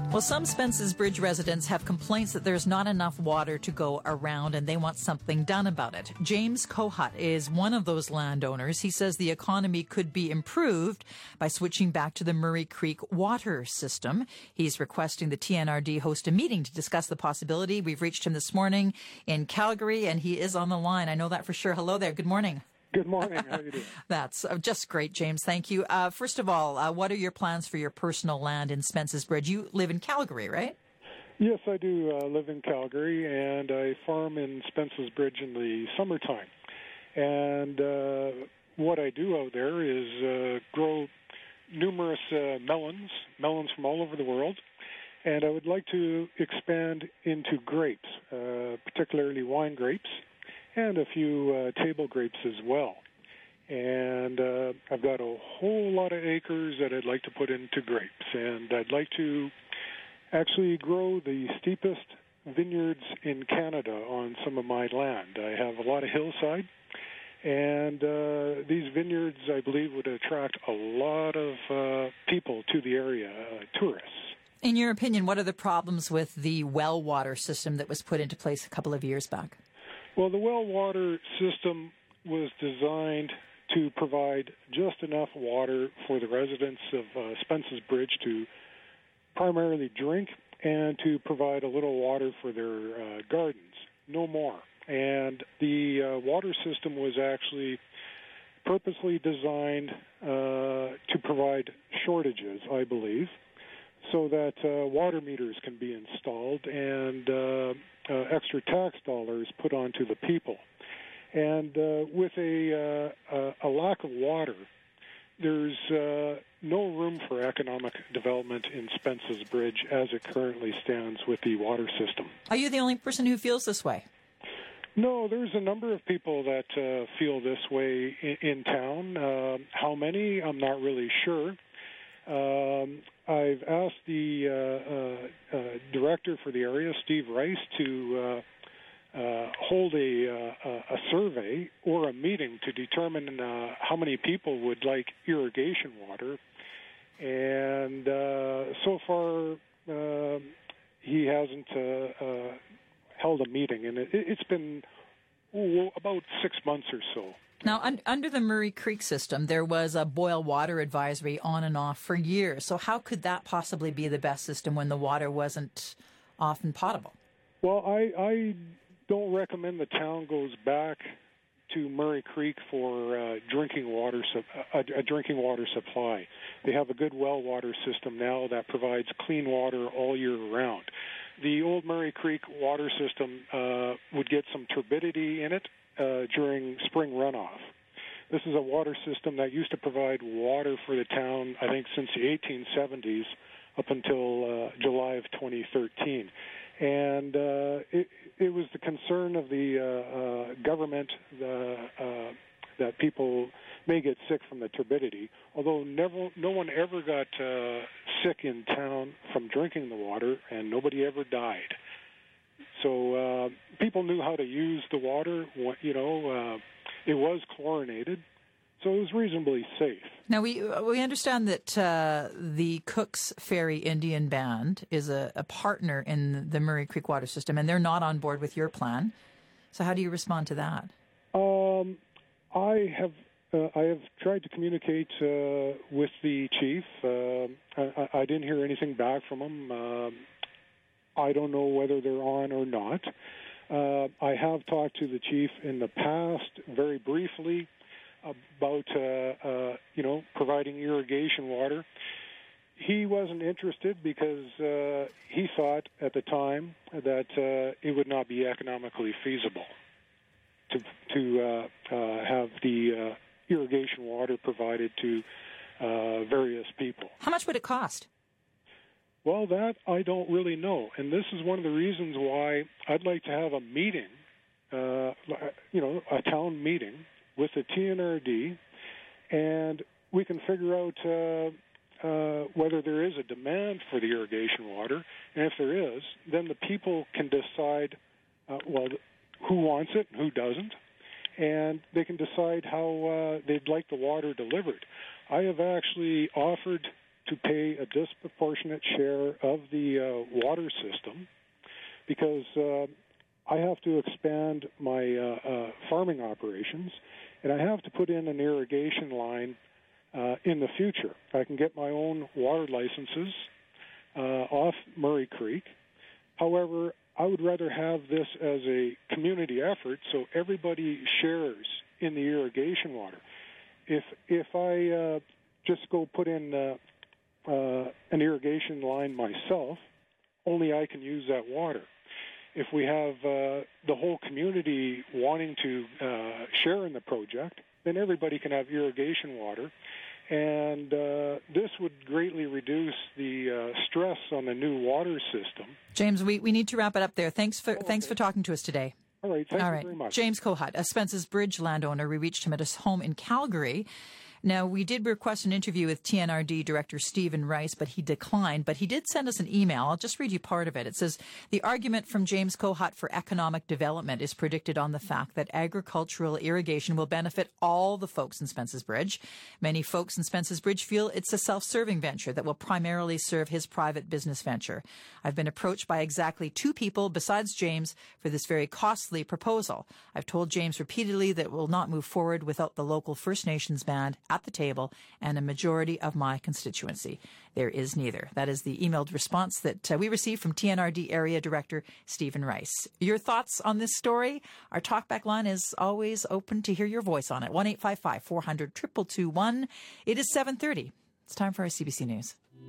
Well, some Spence's Bridge residents have complaints that there's not enough water to go around and they want something done about it. James Kohut is one of those landowners. He says the economy could be improved by switching back to the Murray Creek water system. He's requesting the TNRD host a meeting to discuss the possibility. We've reached him this morning in Calgary and he is on the line. I know that for sure. Hello there. Good morning. Good morning. How are you doing? That's just great, James. Thank you. First of all, what are your plans for your personal land in Spence's Bridge? You live in Calgary, right? Yes, I do live in Calgary, and I farm in Spence's Bridge in the summertime. And what I do out there is grow numerous melons from all over the world. And I would like to expand into grapes, particularly wine grapes, and a few table grapes as well. And I've got a whole lot of acres that I'd like to put into grapes. And I'd like to actually grow the steepest vineyards in Canada on some of my land. I have a lot of hillside, and these vineyards, I believe, would attract a lot of people to the area, tourists. In your opinion, what are the problems with the well water system that was put into place a couple of years back? Well, the well water system was designed to provide just enough water for the residents of Spence's Bridge to primarily drink and to provide a little water for their gardens, no more. And the water system was actually purposely designed to provide shortages, I believe, so that water meters can be installed and extra tax dollars put onto the people. And with a lack of water, there's no room for economic development in Spence's Bridge as it currently stands with the water system. Are you the only person who feels this way? No, there's a number of people that feel this way in town. How many? I'm not really sure. I've asked the director for the area, Steve Rice, to hold a survey or a meeting to determine how many people would like irrigation water. And so far, he hasn't held a meeting, and it's been about 6 months or so. Now, under the Murray Creek system, there was a boil water advisory on and off for years. So how could that possibly be the best system when the water wasn't often potable? Well, I don't recommend the town goes back to Murray Creek for drinking water supply. They have a good well water system now that provides clean water all year round. The old Murray Creek water system would get some turbidity in it during spring runoff. This is a water system that used to provide water for the town, I think, since the 1870s up until July of 2013. And it was the concern of the government that people may get sick from the turbidity, although no one ever got sick in town from drinking the water, and nobody ever died. So people knew how to use the water. It was chlorinated, so it was reasonably safe. Now, we understand that the Cook's Ferry Indian Band is a partner in the Murray Creek water system, and they're not on board with your plan. So how do you respond to that? I have tried to communicate with the chief. I didn't hear anything back from him. I don't know whether they're on or not. I have talked to the chief in the past, very briefly, about providing irrigation water. He wasn't interested because he thought at the time that it would not be economically feasible to have the irrigation water provided to various people. How much would it cost? Well, that I don't really know, and this is one of the reasons why I'd like to have a meeting, a town meeting with the TNRD, and we can figure out whether there is a demand for the irrigation water, and if there is, then the people can decide, who wants it and who doesn't, and they can decide how they'd like the water delivered. I have actually offered to pay a disproportionate share of the water system because I have to expand my farming operations, and I have to put in an irrigation line in the future. I can get my own water licenses off Murray Creek. However, I would rather have this as a community effort so everybody shares in the irrigation water. If I just go put in an irrigation line myself, only I can use that water. If we have the whole community wanting to share in the project, then everybody can have irrigation water. And this would greatly reduce the stress on the new water system. James, we need to wrap it up there. Thanks for talking to us today. All right, thank you very much. James Kohat, a Spence's Bridge landowner. We reached him at his home in Calgary. Now, we did request an interview with TNRD Director Stephen Rice, but he declined. But he did send us an email. I'll just read you part of it. It says, the argument from James Kohat for economic development is predicted on the fact that agricultural irrigation will benefit all the folks in Spence's Bridge. Many folks in Spence's Bridge feel it's a self-serving venture that will primarily serve his private business venture. I've been approached by exactly 2 people besides James for this very costly proposal. I've told James repeatedly that it will not move forward without the local First Nations band at the table and a majority of my constituency. There is neither. That is the emailed response that we received from TNRD Area Director Stephen Rice. Your thoughts on this story? Our talkback line is always open to hear your voice on it. 1-855-400-2221. It is 7:30. It's time for our CBC News.